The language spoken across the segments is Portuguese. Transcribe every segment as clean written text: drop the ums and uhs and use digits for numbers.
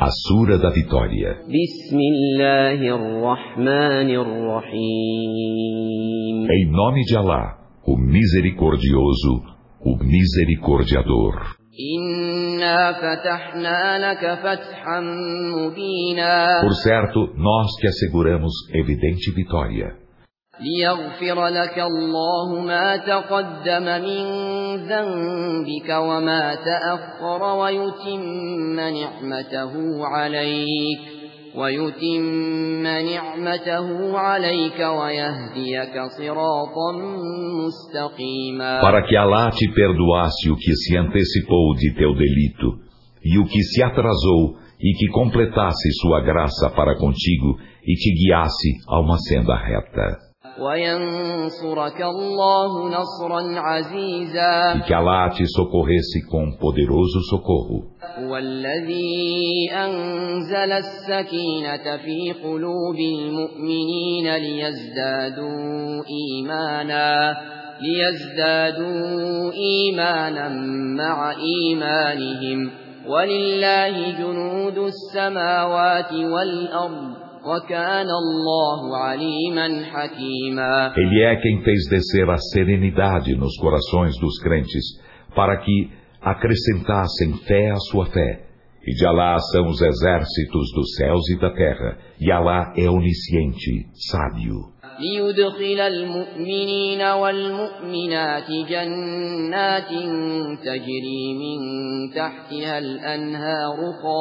A Sura da Vitória. Em nome de Alá, o Misericordioso, o Misericordiador. Por certo, nós te asseguramos evidente vitória. ليغفر لك الله ما تقدم من ذنبك وما تأخر ويتم نعمته عليك ويهديك صراطا مستقيما. Para que Alá te perdoasse o que se antecipou de teu delito e o que se atrasou e que completasse sua graça para contigo e te guiasse a uma senda reta. وَيَنْصُرَكَ اللَّهُ نَصْرًا عَزِيزًا. E que Alá te socorresse com poderoso socorro. وَالَّذِي أَنزَلَ السَّكِينَةَ فِي قُلُوبِ الْمُؤْمِنِينَ لِيَزْدَادُوا إِيمَانًا مَعَ إِيمَانِهِمْ وَلِلَّهِ جُنُودُ السَّمَاوَاتِ وَالْأَرْضِ. Ele é quem fez descer a serenidade nos corações dos crentes, para que acrescentassem fé à sua fé. E de Alá são os exércitos dos céus e da terra, e Alá é onisciente, sábio. ليدخل المؤمنين والمؤمنات جنات تجري من تحتها الأنهار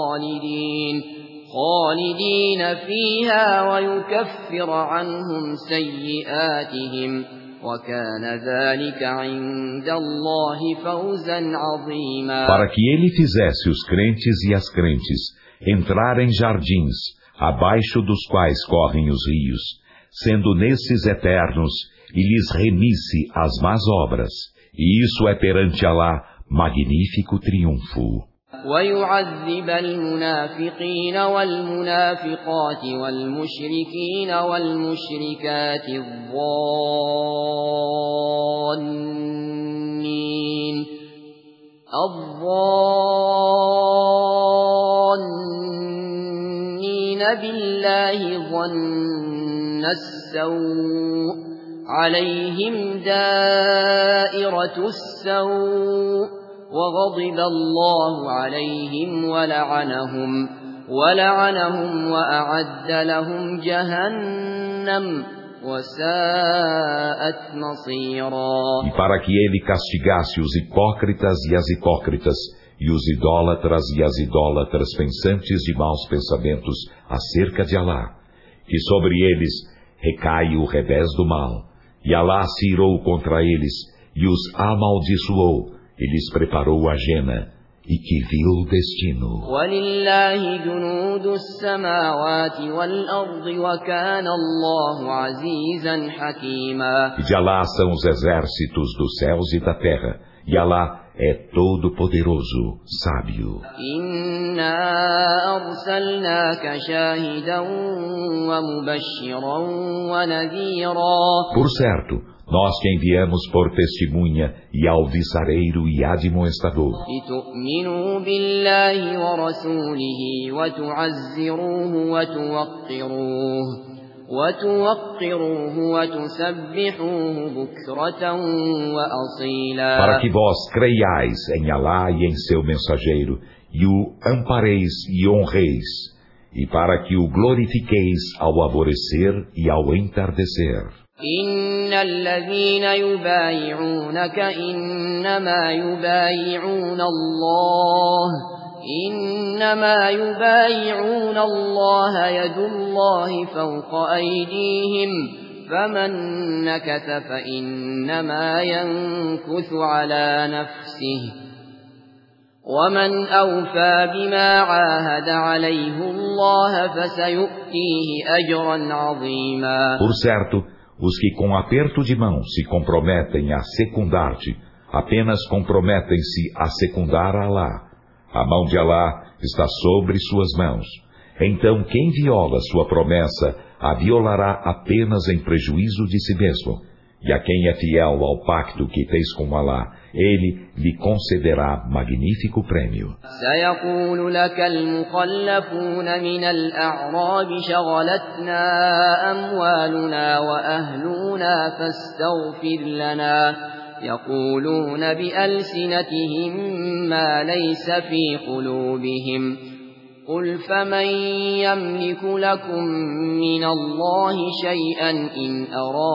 خالدين فيها ويكفر عنهم سيئاتهم وكان ذلك عند الله فوزا عظيما. Para que ele fizesse os crentes e as crentes entrar em jardins, abaixo dos quais correm os rios, sendo nesses eternos, e lhes remisse as más obras, e isso é perante Alá magnífico triunfo. وَيُعَذِّبَ الْمُنَافِقِينَ وَالْمُنَافِقَاتِ وَالْمُشْرِكِينَ وَالْمُشْرِكَاتِ الظَّانِّينَ بِاللَّهِ ظَنَّ السَّوْءِ عَلَيْهِمْ دَائِرَةُ السَّوْءِ وغضب الله عليهم ولعنهم وأعد لهم جهنم وساءت مصيرا. E para que ele castigasse os hipócritas e as hipócritas, e os idólatras e as idólatras pensantes de maus pensamentos acerca de Alá, que sobre eles recai o revés do mal, e Alá se irou contra eles, e os amaldiçoou, e lhes preparou a jena, e que vil destino. وَلِلَّهِ جُنُودُ السَّمَاوَاتِ وَالْأَرْضِ وَكَانَ اللَّهُ عَزِيزًا حَكِيمًا. E de Alá são os exércitos dos céus e da terra, e Alá é todo poderoso, sábio. إِنَّا أَرْسَلْنَاكَ شَاهِدًا وَمُبَشِّرًا وَنَذِيرًا. Por certo, nós te enviamos por testemunha e alvissareiro e admoestador. لِتُؤْمِنُوا بِاللَّهِ وَرَسُولِهِ وَتُعَزِّرُوهُ وَتُوَقِّرُوهُ وَتُسَبِّحُوهُ بُكْرَةً وَأَصِيلًا. Para que vós creiais em Alá e em seu mensageiro, e o ampareis e honreis, e para que o glorifiqueis ao alvorecer e ao entardecer. إن الذين يبايعونك إنما يبايعون الله يد الله فوق أيديهم فمن نكث فإنما ينكث على نفسه ومن أوفى بما عاهد عليه الله فسيؤتيه أجرا عظيما. Por certo, os que com aperto de mão se comprometem a secundar-te, apenas comprometem-se a secundar a Alá. A mão de Alá está sobre suas mãos. Então quem viola sua promessa, a violará apenas em prejuízo de si mesmo. E a quem é fiel ao pacto que fez com Alá, ele lhe concederá magnífico prêmio. سيقول لك المخلفون من الأعراب شغلتنا أموالنا وأهلنا فاستغفر لنا يقولون بألسنتهم ما ليس في قلوبهم قل فمن يملك لكم من الله شيئا إن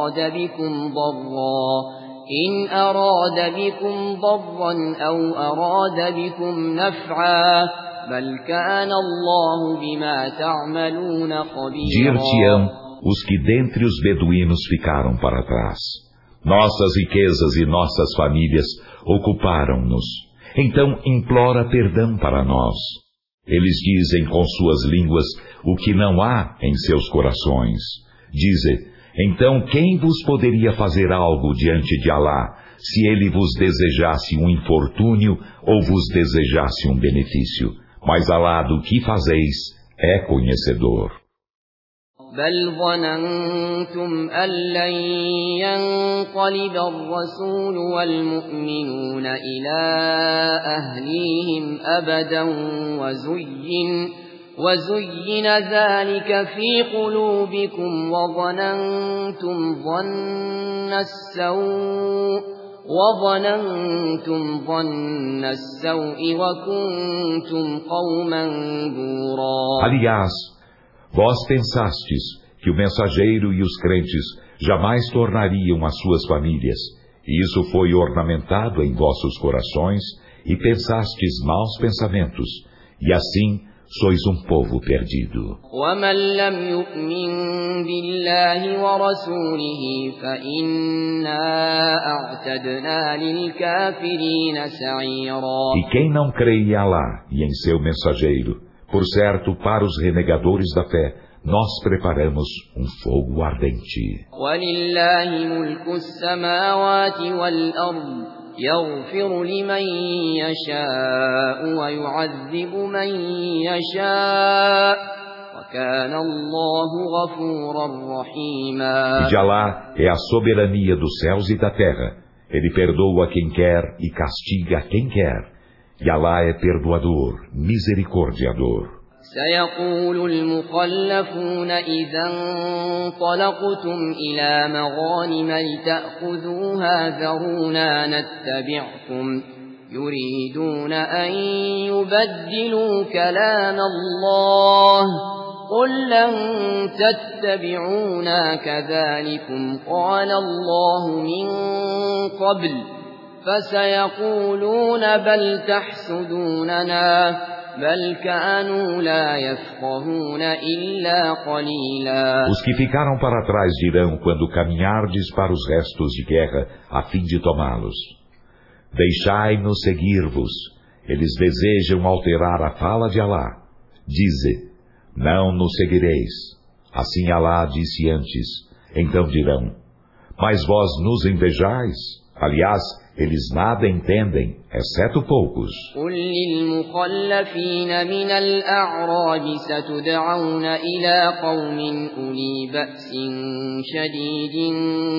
أراد بكم ضرا أو أراد بكم نفعا بل كان الله بما تعملون خبيرا. Dir-te-ão os que dentre os beduínos ficaram para trás: nossas riquezas e nossas famílias ocuparam-nos. Então implora perdão para nós. Eles dizem com suas línguas o que não há em seus corações. Dize: então quem vos poderia fazer algo diante de Alá, se ele vos desejasse um infortúnio ou vos desejasse um benefício? Mas Alá do que fazeis é conhecedor. بل ظننتم أن لن ينقلب الرسول والمؤمنون إلى أهليهم أبدا وزين ذلك في قلوبكم وظننتم ظن السوء وكنتم قوما بورا. Aliás, vós pensastes que o mensageiro e os crentes jamais tornariam as suas famílias, e isso foi ornamentado em vossos corações, e pensastes maus pensamentos, e assim sois um povo perdido. وَمَنْ لَمْ يُؤْمِنْ بِاللَّهِ وَرَسُولِهِ فَإِنَّا أَعْتَدْنَا لِلْكَافِرِينَ سَعِيرًا. E quem não crê em Alá e em seu mensageiro, por certo, para os renegadores da fé, nós preparamos um fogo ardente. وَلِلَّهِ مُلْكُ السَّمَاوَاتِ وَالْأَرْضِ يَغْفِرُ لِمَن يَشَاءُ وَيُعَذِّبُ مَن يَشَاءُ وَكَانَ اللَّهُ غَفُورًا رَّحِيمًا. E de Alá é a soberania dos céus e da terra. Ele perdoa quem quer e castiga quem quer. E Alá é perdoador, misericordiador. سيقول المخلفون إذا انطلقتم إلى مغانم لتأخذوها ذرونا نتبعكم يريدون أن يبدلوا كلام الله قل لن تتبعونا كذلكم قال الله من قبل فسيقولون بل تحسدوننا بل كانوا لا يفقهون إلا قليلا. Os que ficaram para trás dirão quando caminhardes para os restos de guerra a fim de tomá-los: deixai-nos seguir-vos. Eles desejam alterar a fala de Alá. Dize: não nos seguireis. Assim Alá disse antes. Então dirão: mas vós nos invejais? Aliás, eles nada entendem, exceto poucos. قل للمخلفين من الأعراب ستدعون إلى قوم أولي بأس شديد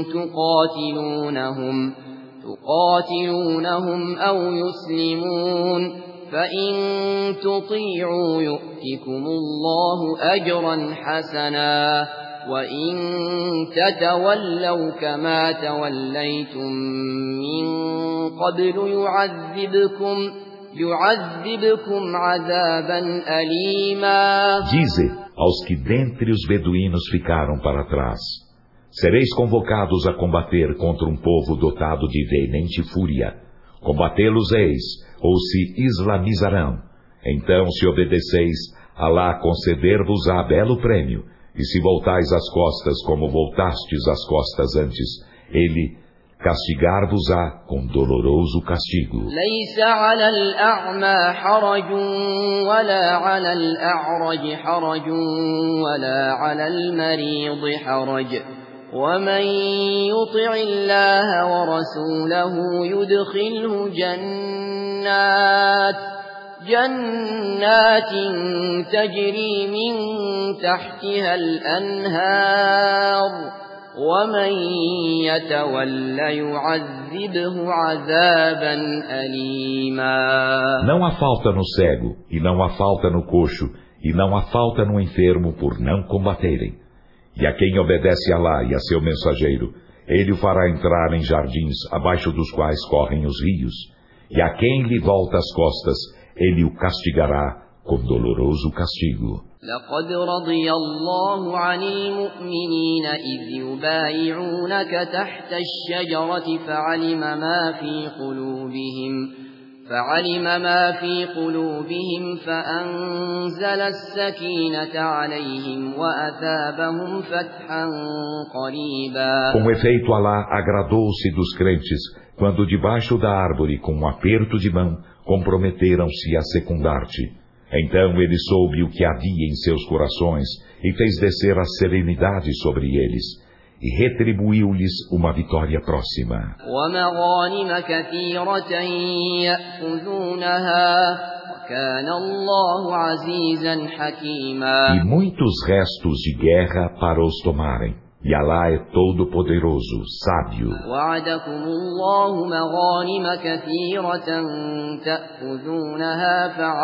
تقاتلونهم أو يسلمون فإن تطيعوا يؤتكم الله أجرا حسنا وَإِن تَتَوَلَّوْا كَمَا تَوَلَّيْتُم مِّن قَبْلُ يُعَذِّبْكُمْ عَذَابًا أَلِيمًا. Dize aos que dentre os beduínos ficaram para trás: sereis convocados a combater contra um povo dotado de veemente fúria. Combatê-los-eis, ou se islamizarão. Então, se obedeceis, Alá conceder-vos-á belo prêmio. E se voltais as costas como voltastes as costas antes, ele castigar-vos-á com doloroso castigo. ليس على الأعمى حرج ولا على الأعرج حرج ولا على المريض حرج ومن يطع الله ورسوله يدخله جنات تجري من تحتها الأنهار ومن يتول يعذبه عذابا أليما. Não há falta no cego, e não há falta no coxo, e não há falta no enfermo por não combaterem. E a quem obedece a Alá e a seu mensageiro, ele o fará entrar em jardins abaixo dos quais correm os rios. E a quem lhe volta as costas, ele o castigará com doloroso castigo. لقد رضي الله عن المؤمنين إذ يبايعونك تحت الشجرة فعلم ما في قلوبهم فأنزل السكينة عليهم وأثابهم فتحا قريبا. Com efeito, Alá agradou-se dos crentes quando debaixo da árvore, com um aperto de mão, comprometeram-se a secundar-te. Então ele soube o que havia em seus corações e fez descer a serenidade sobre eles, e retribuiu-lhes uma vitória próxima. E muitos restos de guerra para os tomarem. E Alá é todo-poderoso, sábio. وعدكم الله مغانم كثيرة تأخذونها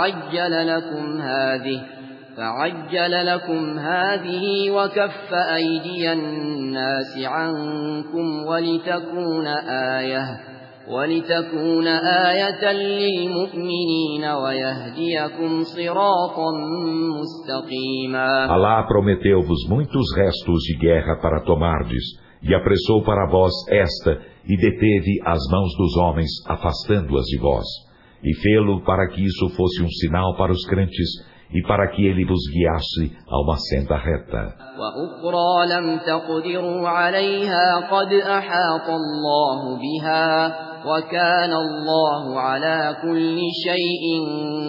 فعجل لكم هذه وكف أيدي الناس عنكم ولتكون آية للمؤمنين ويهديكم صراطا مستقيما. Alá prometeu-vos muitos restos de guerra para tomardes, e apressou para vós esta, e deteve as mãos dos homens, afastando-as de vós, e fê-lo para que isso fosse um sinal para os crentes, e para que ele vos guiasse a uma senda reta. وأخرى لم تقدروا عليها قد أحاط الله بها وكان الله على كل شيء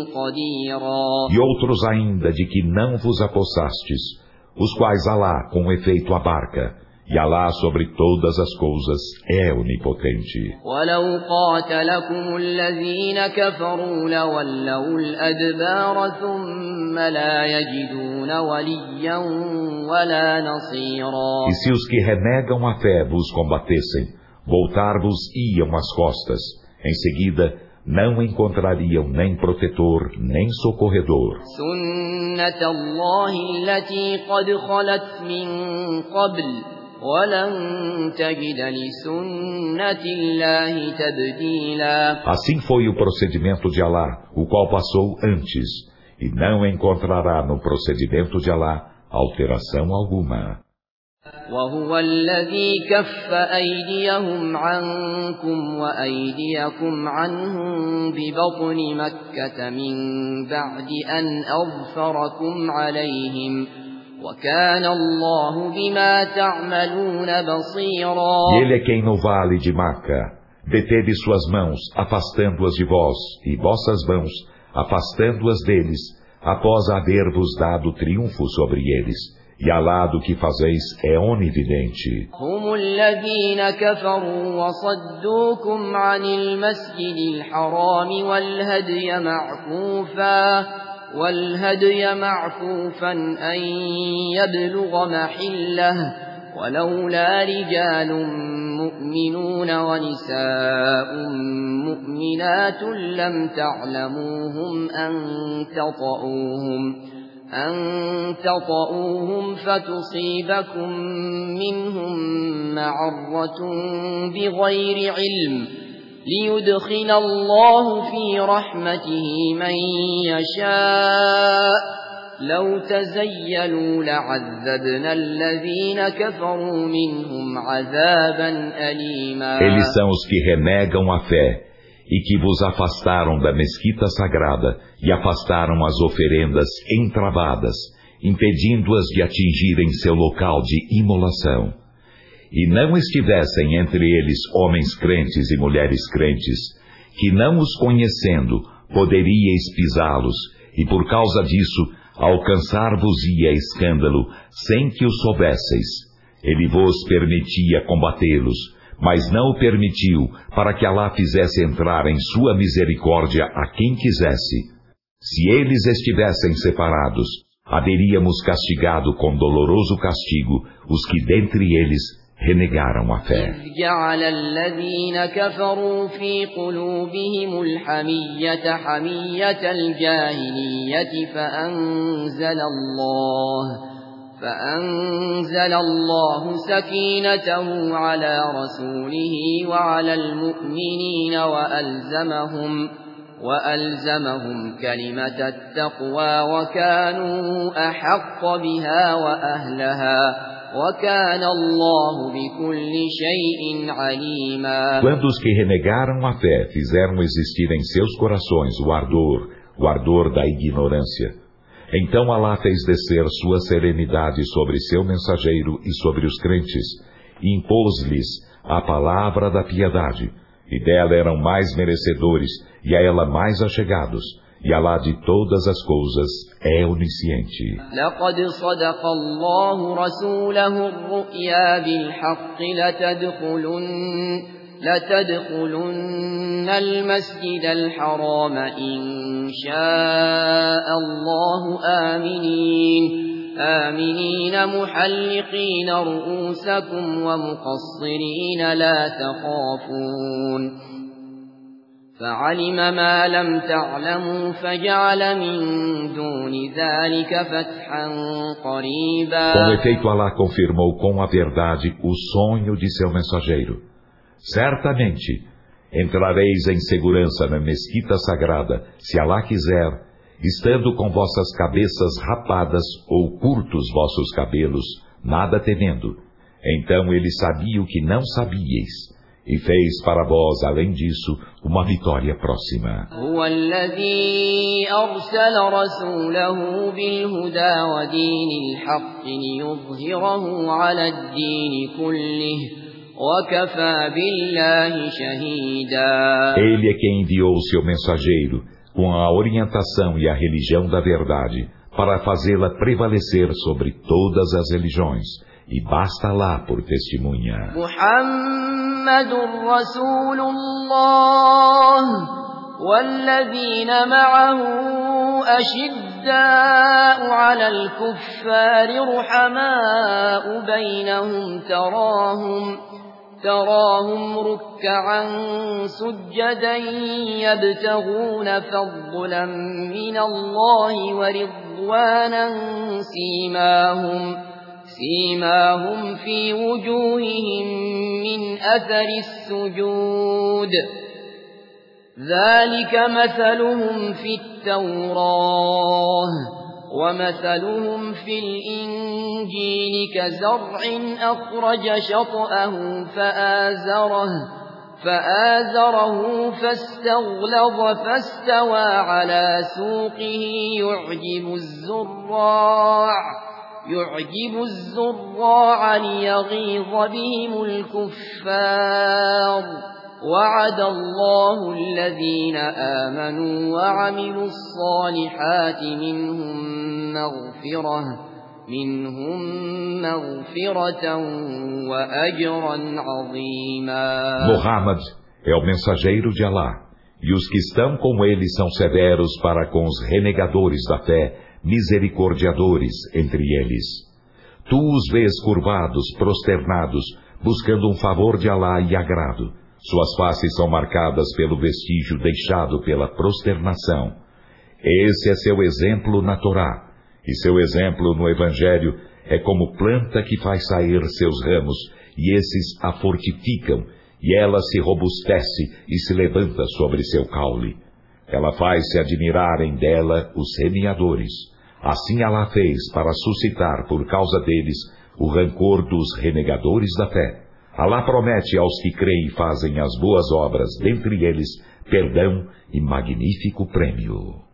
قديرا. E outros ainda de que não vos apossastes, os quais Alá com efeito abarca, e Alá sobre todas as coisas é onipotente. وَلَوْ قَاتَلَكُمُ الَّذِينَ كَفَرُوا لَوَلَّوُا الْأَدْبَارَ ثُمَّ لَا يَجِدُونَ وَلِيًّا وَلَا نَصِيرًا. E se os que renegam a fé vos combatessem, voltar-vos-iam as costas, em seguida não encontrariam nem protetor, nem socorredor. سُنَّةَ اللَّهِ الَّتِي قَدْ خَلَتْ مِنْ قَبْلُ وَلَنْ تَجِدَ لِسُنَّةِ اللَّهِ تَبْدِيلًا. Assim foi o procedimento de Alá, o qual passou antes, e não encontrará no procedimento de Alá alteração alguma. وَهُوَ الَّذِي كَفَّ أَيْدِيَهُمْ عَنْكُمْ وَأَيْدِيَكُمْ عَنْهُمْ بِبَطْنِ مَكَّةَ مِنْ بَعْدِ أَنْ أَظْفَرَكُمْ عَلَيْهِمْ وَكَانَ اللَّهُ بِمَا تَعْمَلُونَ بَصِيرًا. E ele é quem no vale de Maca deteve suas mãos, afastando-as de vós, e vossas mãos, afastando-as deles, após haver-vos dado triunfo sobre eles. E Alá do que fazeis é onividente. هم الذين كفروا وصدوكم عن المسجد الحرام والهدي معكوفا أن يبلغ محله ولولا رجال مؤمنون ونساء مؤمنات لم تعلموهم أن تطؤوهم فتصيبكم منهم معرة بغير علم ليدخل الله في رحمته من يشاء لو تزيلوا لعذبنا الذين كفروا منهم عذابا أليما. Eles são os que renegam a fé e que vos afastaram da mesquita sagrada e afastaram as oferendas entravadas, impedindo-as de atingirem seu local de imolação. E não estivessem entre eles homens crentes e mulheres crentes, que não os conhecendo, poderíeis pisá-los, e por causa disso, alcançar-vos-ia escândalo, sem que o soubesseis. Ele vos permitia combatê-los, mas não o permitiu, para que Alá fizesse entrar em sua misericórdia a quem quisesse. Se eles estivessem separados, haveríamos castigado com doloroso castigo os que dentre eles renegaram a fé. إذ جعل الذين كفروا في قلوبهم الحمية حمية الجاهلية فأنزل الله سكينته على رسوله وعلى المؤمنين وألزمهم كلمة التقوى وكانوا أحق بها وأهلها وكان الله بكل شيء عليما. Quando os que renegaram a fé fizeram existir em seus corações o ardor da ignorância, então Alá fez descer sua serenidade sobre seu mensageiro e sobre os crentes, e impôs-lhes a palavra da piedade, e dela eram mais merecedores, e a ela mais achegados, e Alá de todas as coisas é onisciente. لقد صدق الله رسوله الرؤيا بالحق لتدخلن المسجد الحرام إن شاء الله آمنين محلقين رؤوسكم ومقصرين لا تخافون فعلم ما لم تعلموا فجعل من دون ذلك فتحا قريبا. Com efeito, Alá confirmou com a verdade o sonho de seu mensageiro. Certamente, entrareis em segurança na mesquita sagrada, se Alá quiser, estando com vossas cabeças rapadas ou curtos vossos cabelos, nada temendo. Então ele sabia o que não sabíeis, e fez para vós, além disso, uma vitória próxima. هو الذي أرسل رسوله بالهدى ودين الحق ليظهره على الدين كله وكفى بالله شهيدا. Ele é quem enviou seu mensageiro com a orientação e a religião da verdade para fazê-la prevalecer sobre todas as religiões, e basta lá por testemunha. محمد رسول الله والذين معه أشداء على الكفار رحماء بينهم تراهم ركعا سجدا يبتغون فضلا من الله ورضوانا سيماهم في وجوههم من أثر السجود ذلك مثلهم في التوراة ومثلهم في الإنجيل كزرع أخرج شطأه فآزره فاستغلظ فاستوى على سوقه يعجب الزراع ليغيظ بهم الكفار وعد الله الذين آمنوا وعملوا الصالحات منهم مغفرة وأجرا عظيما. Muhammad é o mensageiro de Alá, e os que estão com ele são severos para com os renegadores da fé, misericordiadores entre eles. Tu os vês curvados, prosternados, buscando um favor de Alá e agrado. Suas faces são marcadas pelo vestígio deixado pela prosternação. Esse é seu exemplo na Torá, e seu exemplo no Evangelho é como planta que faz sair seus ramos, e esses a fortificam, e ela se robustece e se levanta sobre seu caule. Ela faz-se admirarem dela os semeadores. Assim Alá fez para suscitar por causa deles o rancor dos renegadores da fé. Alá promete aos que creem e fazem as boas obras, dentre eles, perdão e magnífico prêmio.